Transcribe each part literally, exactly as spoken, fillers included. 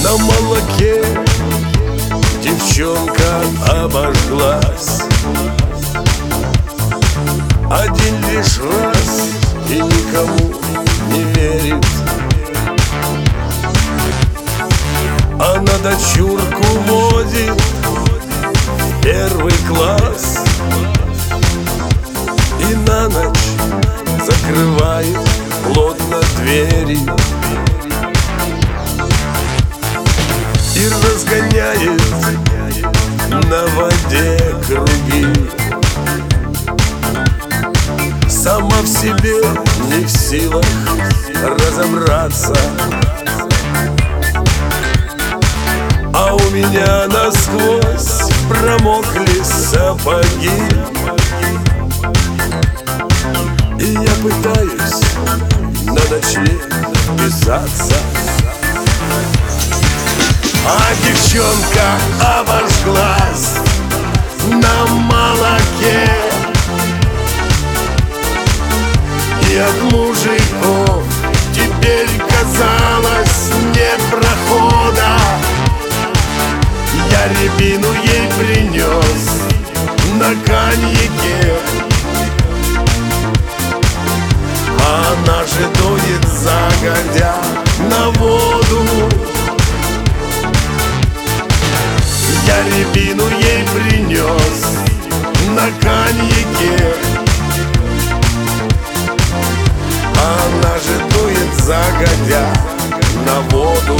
На молоке девчонка обожглась один лишь раз и никому не верит. Она дочурку водит в первый класс и на ночь закрывает плотно двери и разгоняет на воде круги. Сама в себе не в силах разобраться, а у меня насквозь промокли сапоги. И я пытаюсь на ночлег вписаться, а девчонка обожглась на молоке. И от мужиков теперь, казалось, нет прохода. Я рябину ей принес на коньяке, а она же дует загодя на воду. Я рябину ей принес на коньяке, а она же дует загодя на воду.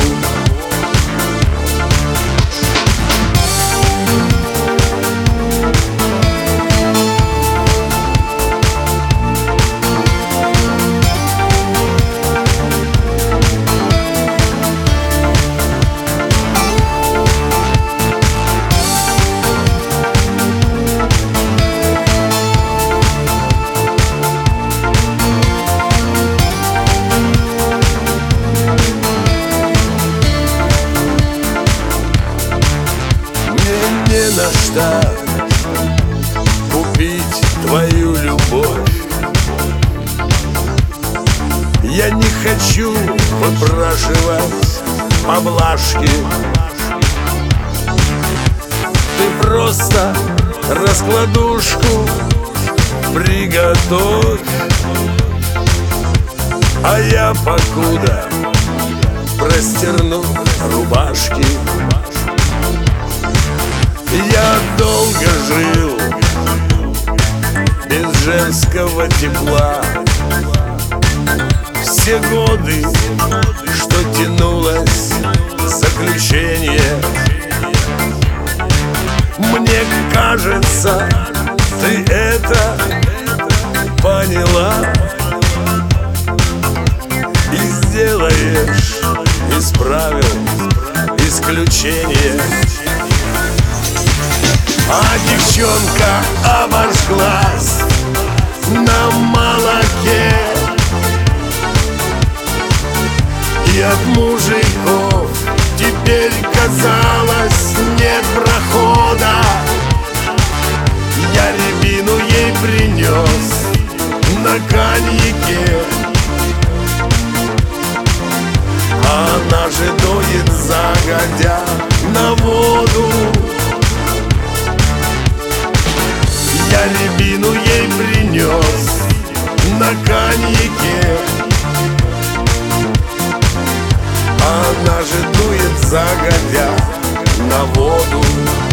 Не на что купить твою любовь. Я не хочу выпрашивать поблажки. Ты просто раскладушку приготовь, а я покуда простерну рубашки. Я долго жил без женского тепла. Все годы, что тянулось заключение. Мне кажется, ты это поняла и сделаешь из правил исключение. А девчонка обожглась на молоке, и от мужиков теперь, казалось, нет прохода. Я рябину ей принес на коньяке, а она же дует загодя на воду. Я рябину ей принес на коньяке, а она же дует загодя на воду.